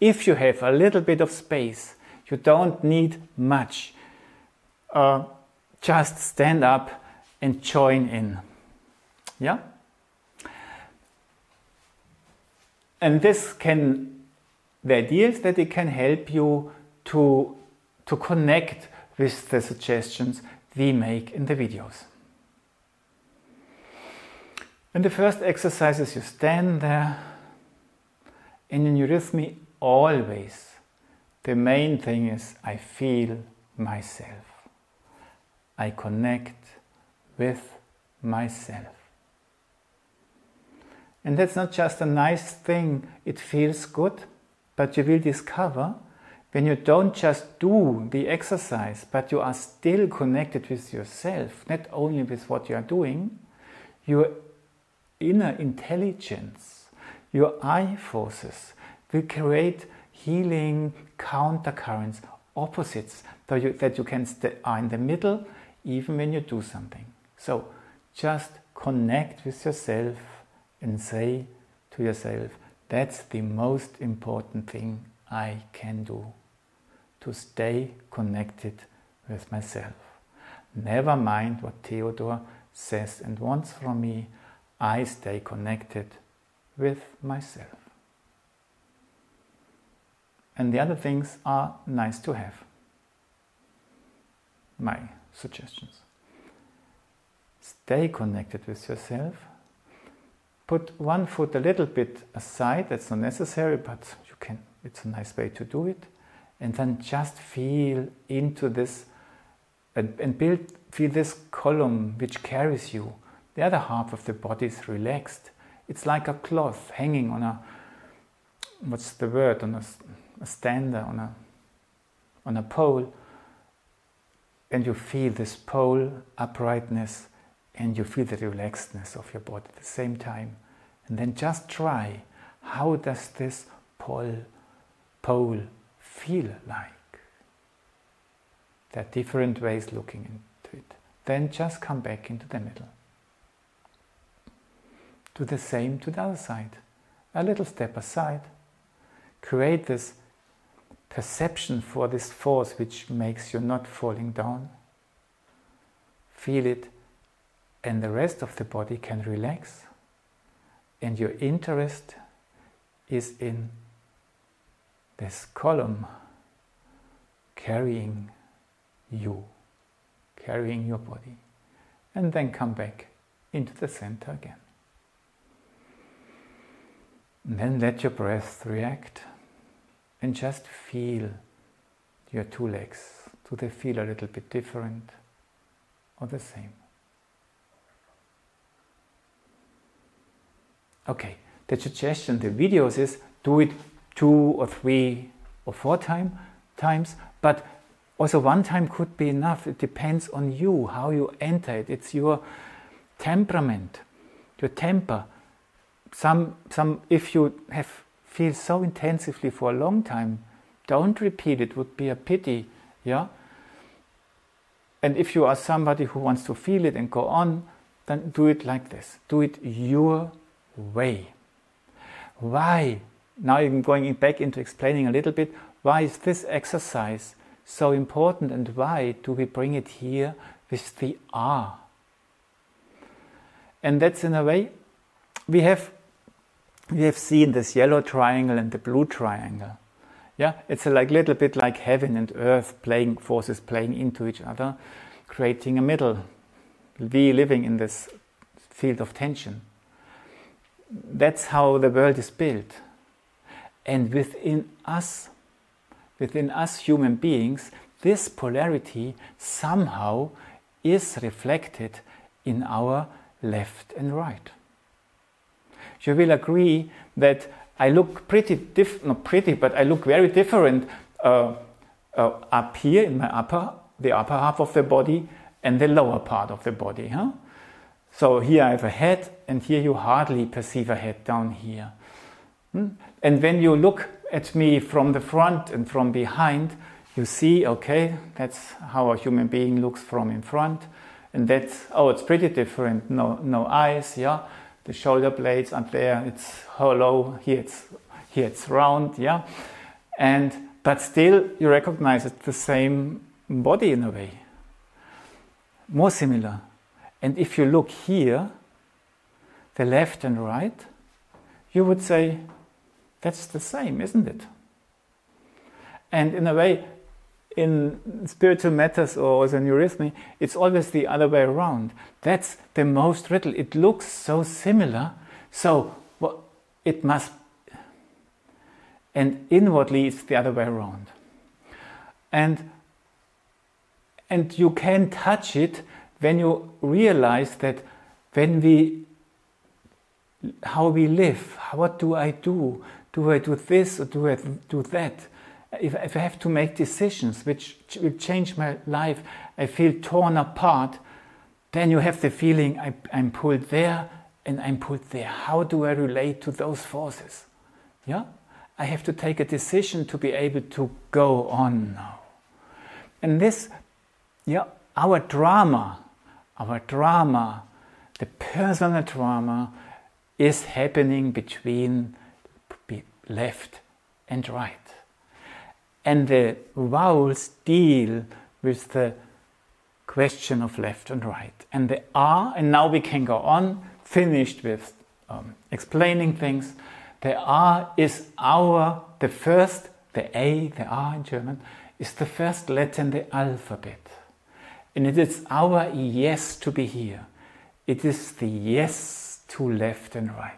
If you have a little bit of space, you don't need much. Just stand up and join in. Yeah? And the idea is that it can help you to connect with the suggestions we make in the videos. And the first exercise is you stand there, and in eurythmy always the main thing is I feel myself. I connect with myself. And that's not just a nice thing, it feels good, but you will discover when you don't just do the exercise, but you are still connected with yourself, not only with what you are doing, your inner intelligence, your I forces will create healing countercurrents, opposites, that you can are in the middle even when you do something. So just connect with yourself and say to yourself, that's the most important thing I can do, to stay connected with myself. Never mind what Theodor says and wants from me, I stay connected with myself. And the other things are nice to have. My suggestions. Stay connected with yourself. Put one foot a little bit aside, that's not necessary, but you can. It's a nice way to do it. And then just feel into this and feel this column which carries you. The other half of the body is relaxed. It's like a cloth hanging on a, what's the word, on a stander, on a pole. And you feel this pole uprightness, and you feel the relaxedness of your body at the same time. And then just try, how does this pole feel like? There are different ways looking into it. Then just come back into the middle. Do the same to the other side. A little step aside. Create this perception for this force which makes you not falling down. Feel it, and the rest of the body can relax. And your interest is in this column carrying you, carrying your body. And then come back into the center again. And then let your breath react and just feel your two legs. Do they feel a little bit different or the same? Okay, the suggestion, the videos is do it 2 or 3 or 4 times, but also one time could be enough. It depends on you, how you enter it. It's your temperament, your temper. Some if you feel so intensively for a long time, don't repeat it, would be a pity, yeah? And if you are somebody who wants to feel it and go on, then do it like this. Do it your way. Why? Now I'm going back into explaining a little bit, why is this exercise so important and why do we bring it here with the R? And that's in a way, we have seen this yellow triangle and the blue triangle. Yeah, it's a little bit like heaven and earth forces playing into each other, creating a middle. We living in this field of tension. That's how the world is built. And within us human beings, this polarity somehow is reflected in our left and right. You will agree that I look I look very different up here in the upper half of the body and the lower part of the body. Huh? So here I have a head, and here you hardly perceive a head down here. And when you look at me from the front and from behind, you see, okay, that's how a human being looks from in front. And that's, it's pretty different. No eyes, yeah. The shoulder blades are there, it's hollow, here it's round, yeah. But still you recognize it's the same body in a way. More similar. And if you look here, the left and right, you would say, that's the same, isn't it? And in a way, in spiritual matters or as in eurythmy, it's always the other way around. That's the most riddle. It looks so similar, so it must, and inwardly it's the other way around. And you can touch it when you realize that how we live, what do I do? Do I do this or do I do that? If I have to make decisions which will change my life, I feel torn apart, then you have the feeling I'm pulled there and I'm pulled there. How do I relate to those forces? Yeah? I have to take a decision to be able to go on now. And this, our drama, the personal drama is happening between left and right. And the vowels deal with the question of left and right. And the R, and now we can go on, finished with explaining things. The R is the first, the A, the R in German, is the first letter in the alphabet. And it is our yes to be here. It is the yes to left and right.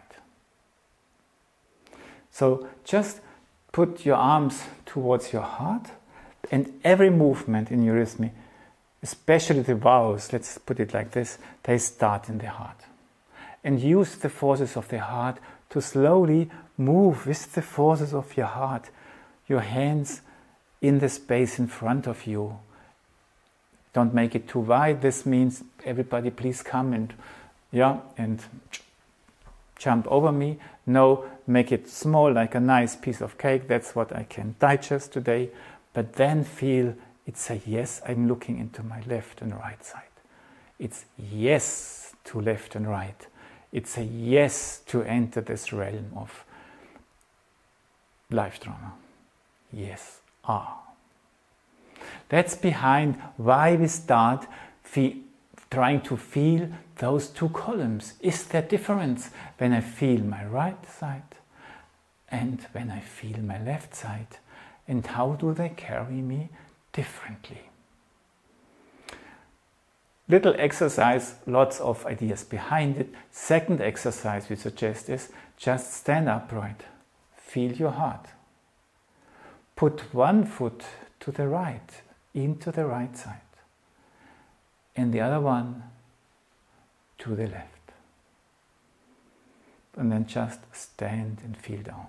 So just put your arms towards your heart, and every movement in eurythmy, especially the vowels, let's put it like this, they start in the heart. And use the forces of the heart to slowly move with the forces of your heart, your hands in the space in front of you. Don't make it too wide. This means everybody please come and jump over me. No, make it small, like a nice piece of cake. That's what I can digest today. But then feel it's a yes, I'm looking into my left and right side. It's yes to left and right. It's a yes to enter this realm of life drama. Yes, That's behind why we start trying to feel those two columns. Is there difference when I feel my right side and when I feel my left side? And how do they carry me differently? Little exercise, lots of ideas behind it. Second exercise we suggest is just stand upright. Feel your heart. Put one foot to the right, into the right side, and the other one to the left. And then just stand and feel down.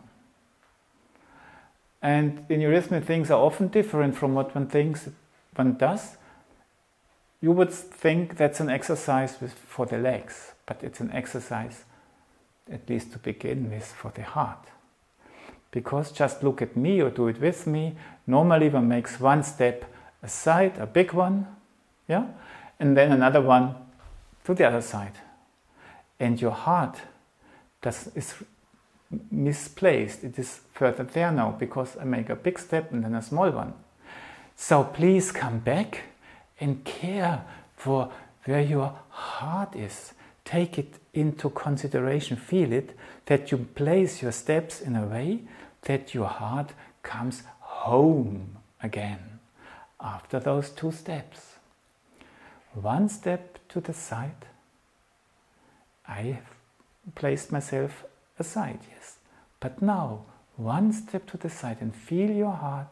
And in eurythmy, things are often different from what one does. You would think that's an exercise for the legs, but it's an exercise, at least to begin with, for the heart. Because just look at me or do it with me. Normally one makes one step aside, a big one, and then another one to the other side. And your heart is misplaced. It is further there now because I make a big step and then a small one. So please come back and care for where your heart is. Take it into consideration, feel it, that you place your steps in a way that your heart comes home again after those two steps. One step to the side, I have placed myself aside, yes. But now, one step to the side and feel your heart.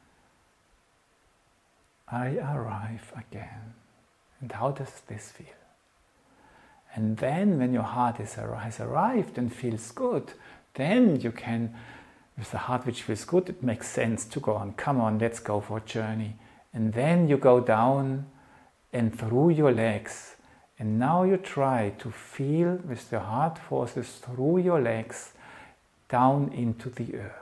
I arrive again. And how does this feel? And then when your heart has arrived and feels good, then you can, with a heart which feels good, it makes sense to go on. Come on, let's go for a journey. And then you go down and through your legs. And now you try to feel with the heart forces through your legs down into the earth.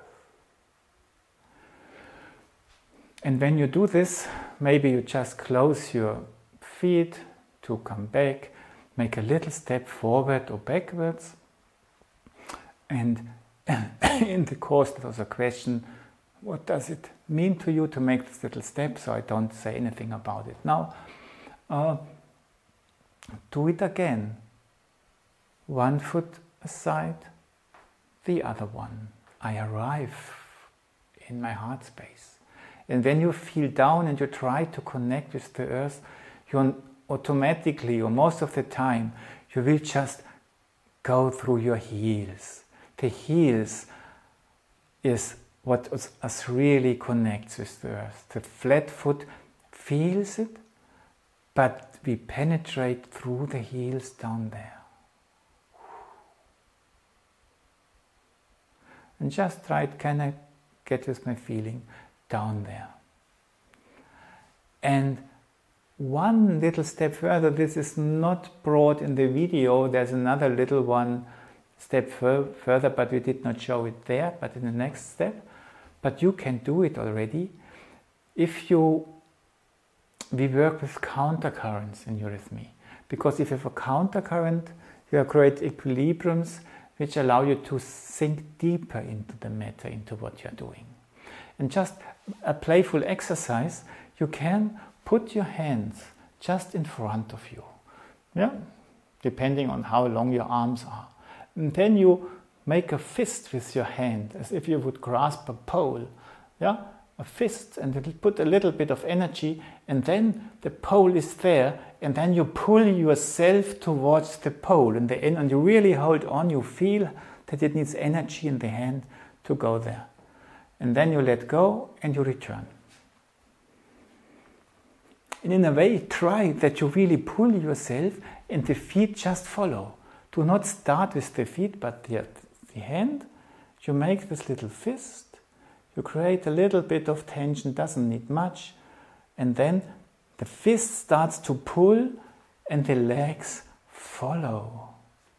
And when you do this, maybe you just close your feet to come back, make a little step forward or backwards. And in the course there was a question, What does it mean to you to make this little step? So I don't say anything about it. Now, do it again. One foot aside, the other one. I arrive in my heart space. And when you feel down and you try to connect with the earth, you automatically, or most of the time, you will just go through your heels. The heels is what us really connects with the earth. The flat foot feels it, but we penetrate through the heels down there. And just try it, can I get with my feeling down there? And one little step further, this is not brought in the video, there's another little one step further, but we did not show it there, but in the next step. But you can do it already. We work with countercurrents in eurythmy, because if you have a countercurrent, you create equilibriums which allow you to sink deeper into the matter, into what you're doing. And just a playful exercise, you can put your hands just in front of you, yeah, depending on how long your arms are. And then you make a fist with your hand, as if you would grasp a pole, yeah, a fist, and it'll put a little bit of energy, and then the pole is there, and then you pull yourself towards the pole, and the end, and you really hold on. You feel that it needs energy in the hand to go there, and then you let go and you return. And in a way, try that you really pull yourself, and the feet just follow. Do not start with the feet, but the hand. You make this little fist. You create a little bit of tension, doesn't need much, and then the fist starts to pull and the legs follow.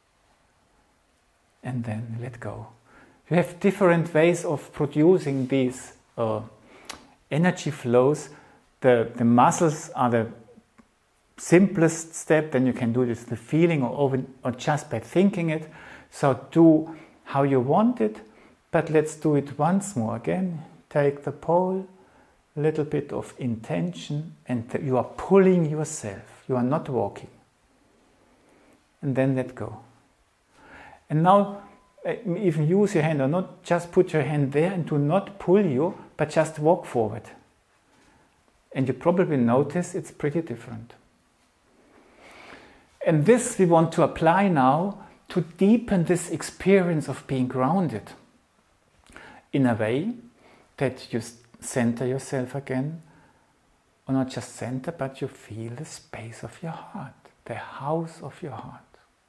And then let go. You have different ways of producing these energy flows. The muscles are the simplest step, then you can do this with the feeling or just by thinking it. So do how you want it. But let's do it once more again. Take the pole, a little bit of intention, and you are pulling yourself. You are not walking. And then let go. And now, even use your hand, or not just put your hand there and do not pull you, but just walk forward. And you probably notice it's pretty different. And this we want to apply now to deepen this experience of being grounded, in a way that you center yourself again, or not just center, but you feel the space of your heart, the house of your heart.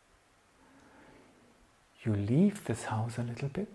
You leave this house a little bit,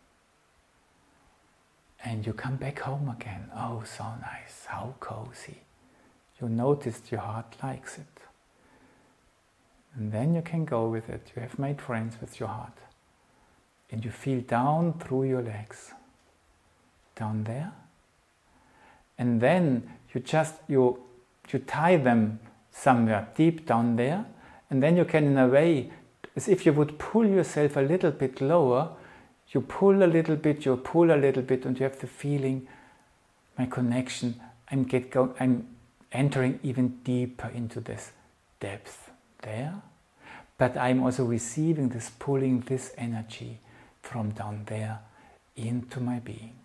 and you come back home again. Oh, so nice, how cozy. You noticed your heart likes it. And then you can go with it. You have made friends with your heart. And you feel down through your legs, down there, and then you tie them somewhere deep down there, and then you can, in a way, as if you would pull yourself a little bit lower, you pull a little bit, you pull a little bit, and you have the feeling, my connection, I'm entering even deeper into this depth there, but I'm also receiving this, pulling this energy from down there into my being.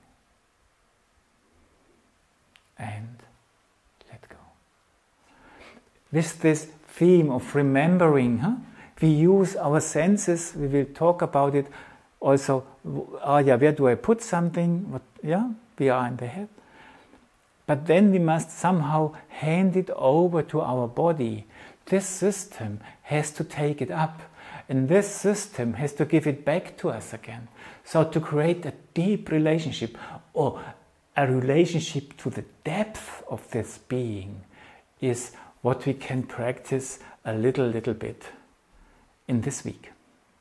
And let go. With this theme of remembering, we use our senses. We will talk about it also. Where do I put something? We are in the head. But then we must somehow hand it over to our body. This system has to take it up. And this system has to give it back to us again. So to create a deep relationship, or a relationship to the depth of this being, is what we can practice a little bit in this week.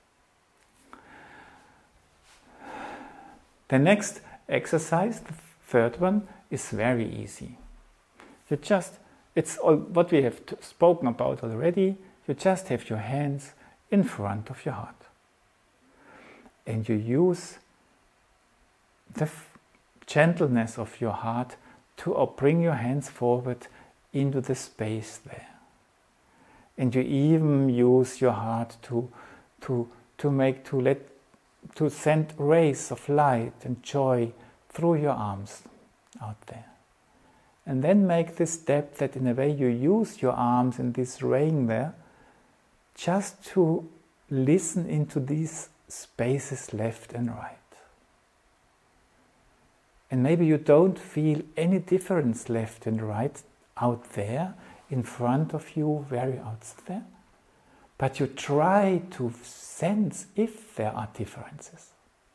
The next exercise, the third one, is very easy. It's all what we have spoken about already. You just have your hands in front of your heart. And you use gentleness of your heart to bring your hands forward into the space there. And you even use your heart to send rays of light and joy through your arms out there. And then make this step that in a way you use your arms in this raying there just to listen into these spaces left and right. And maybe you don't feel any difference left and right out there, in front of you, very out there, but you try to sense if there are differences.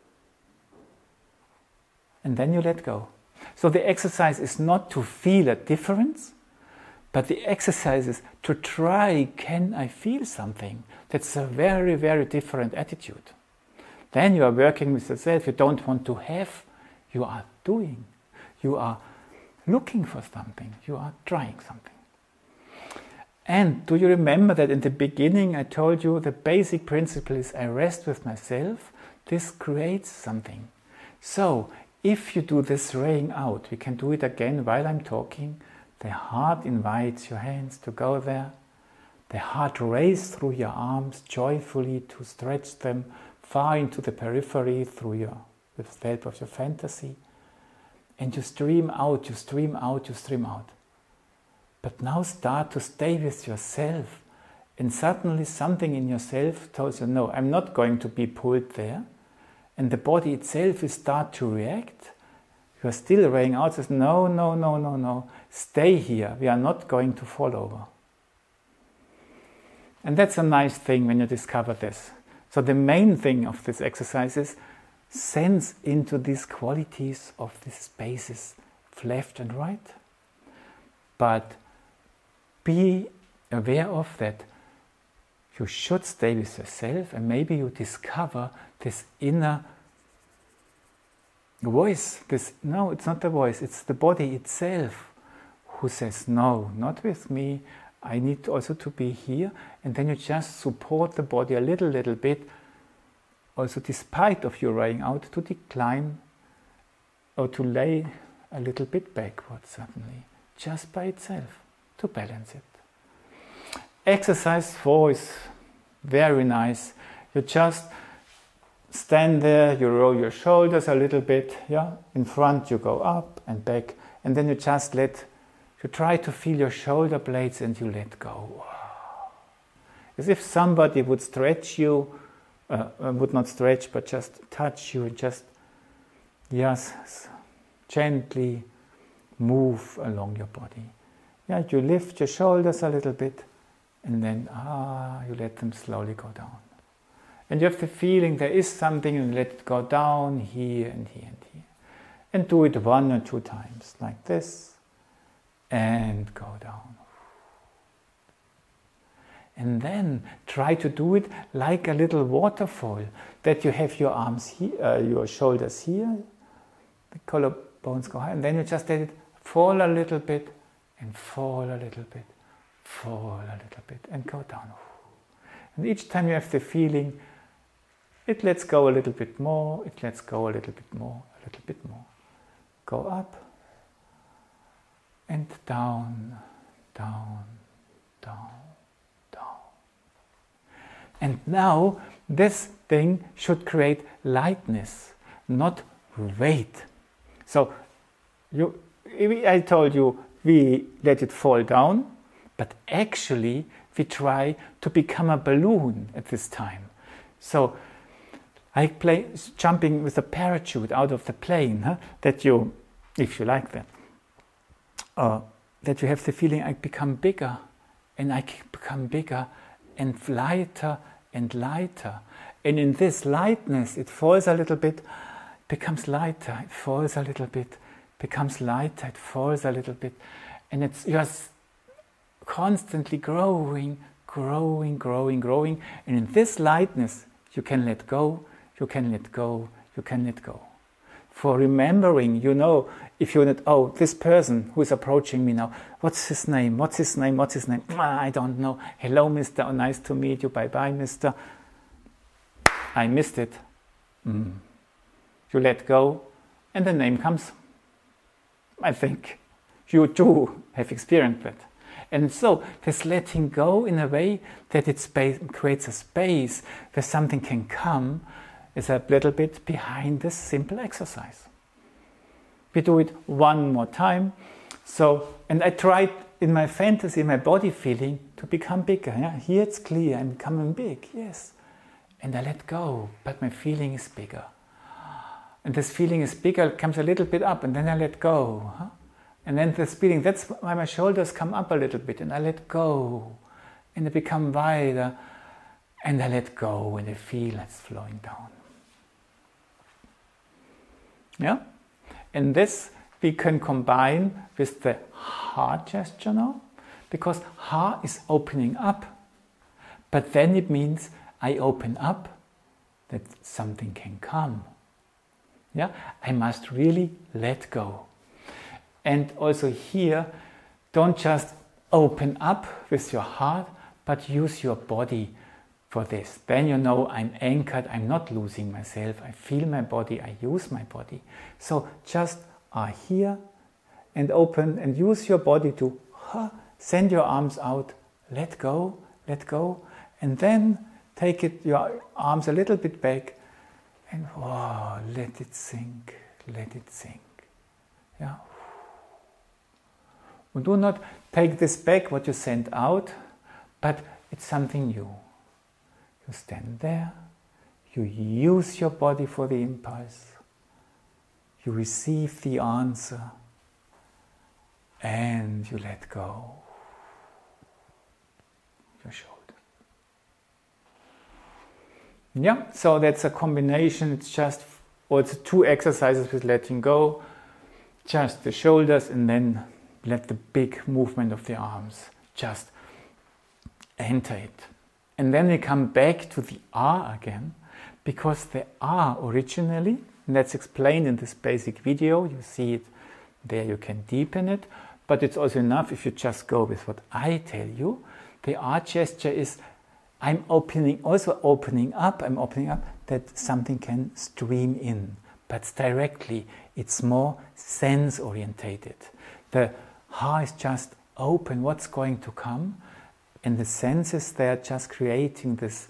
And then you let go. So the exercise is not to feel a difference, but the exercise is to try, can I feel something? That's a very, very different attitude. Then you are working with yourself. You don't want to have, you are doing. You are looking for something. You are trying something. And do you remember that in the beginning I told you the basic principle is I rest with myself. This creates something. So if you do this raying out, we can do it again while I'm talking. The heart invites your hands to go there. The heart rays through your arms joyfully to stretch them far into the periphery with the help of your fantasy. And you stream out, you stream out, you stream out. But now start to stay with yourself. And suddenly something in yourself tells you, no, I'm not going to be pulled there. And the body itself will start to react. You are still raying out, says, no, no, no, no, no. Stay here. We are not going to fall over. And that's a nice thing when you discover this. So the main thing of this exercise is sense into these qualities of these spaces, left and right. But be aware of that you should stay with yourself, and maybe you discover this inner voice. No, it's not the voice, it's the body itself who says, no, not with me, I need also to be here. And then you just support the body a little bit, also despite of your raying out, to decline or to lay a little bit backwards suddenly, just by itself, to balance it. Exercise 4 is very nice. You just stand there, you roll your shoulders a little bit, yeah. In front you go up and back, and then you just you try to feel your shoulder blades and you let go. Wow. As if somebody would stretch you, would not stretch, but just touch you and just, yes, gently move along your body. Yeah, you lift your shoulders a little bit, and then you let them slowly go down. And you have the feeling there is something, and let it go down here and here and here. And do it 1 or 2 times, like this, and go down. And then try to do it like a little waterfall, that you have your arms here, your shoulders here, the collarbones go high, and then you just let it fall a little bit, and fall a little bit, fall a little bit, and go down. And each time you have the feeling, it lets go a little bit more, it lets go a little bit more, a little bit more. Go up, and down, down, down, down. And now, this thing should create lightness, not weight. So, I told you, we let it fall down, but actually we try to become a balloon at this time. So I play jumping with a parachute out of the plane, that you, if you like that, that you have the feeling I become bigger, and I become bigger and lighter and lighter. And in this lightness, it falls a little bit, becomes lighter, it falls a little bit, becomes lighter, it falls a little bit, and it's just constantly growing, growing, growing, growing. And in this lightness, you can let go, you can let go, you can let go. For remembering, if you're not, this person who is approaching me now, what's his name, what's his name, what's his name? I don't know. Hello, mister, oh, nice to meet you, bye-bye, mister. I missed it. You let go, and the name comes I think you too have experienced that. And so this letting go in a way that it creates a space where something can come is a little bit behind this simple exercise. We do it one more time. So, and I tried in my fantasy, my body feeling, to become bigger. Yeah? Here it's clear, I'm becoming big, yes. And I let go, but my feeling is bigger. And this feeling is bigger, it comes a little bit up, and then I let go. Huh? And then this feeling, that's why my shoulders come up a little bit, and I let go. And they become wider, and I let go, and I feel it's flowing down. Yeah? And this we can combine with the heart gesture now, because heart is opening up, but then it means I open up that something can come. Yeah? I must really let go. And also here, don't just open up with your heart, but use your body for this. Then you know I'm anchored, I'm not losing myself, I feel my body, I use my body. So just are here and open and use your body to send your arms out, let go, and then take your arms a little bit back and let it sink, Yeah. And do not take this back, what you sent out, but it's something new. You stand there, you use your body for the impulse, you receive the answer, and you let go. Your shoulder. Yeah, so that's a combination. It's just also 2 exercises with letting go, just the shoulders, and then let the big movement of the arms just enter it. And then we come back to the R again, because the R originally, and that's explained in this basic video, you see it there, you can deepen it, but it's also enough if you just go with what I tell you. The R gesture is I'm opening up that something can stream in, but directly, it's more sense orientated. The heart is just open, what's going to come, and the senses, they're just creating this,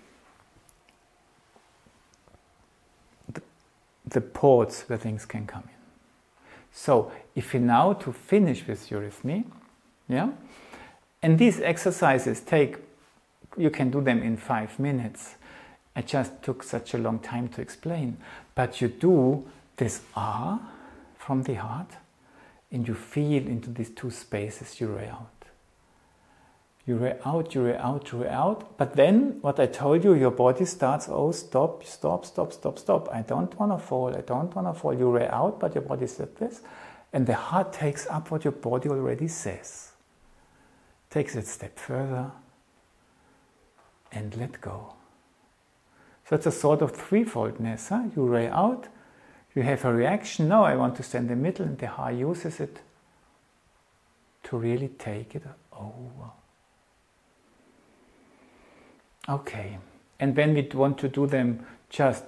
the ports where things can come in. So, if you now to finish with Eurythmy, yeah, and these exercises you can do them in 5 minutes. I just took such a long time to explain, but you do this R from the heart, and you feel into these 2 spaces, you ray out. You ray out, you ray out, you ray out. But then, what I told you, your body starts, stop. I don't want to fall. You ray out, but your body said this. And the heart takes up what your body already says. Takes it a step further, and let go. So it's a sort of threefoldness. Huh? You ray out, you have a reaction, no, I want to stand in the middle, and the heart uses it to really take it over. Okay, and when we want to do them just,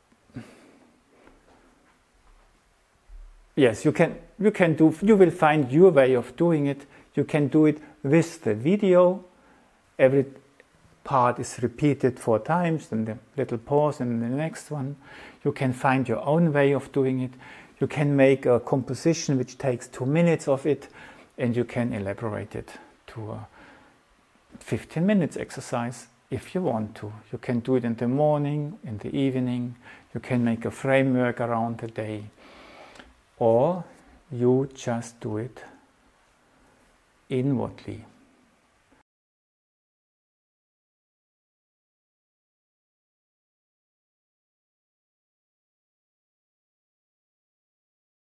yes, you will find your way of doing it. You can do it with the video. Every part is repeated 4 times, then the little pause and the next one. You can find your own way of doing it. You can make a composition which takes 2 minutes of it, and you can elaborate it to a 15 minutes exercise if you want to. You can do it in the morning, in the evening. You can make a framework around the day, or you just do it inwardly.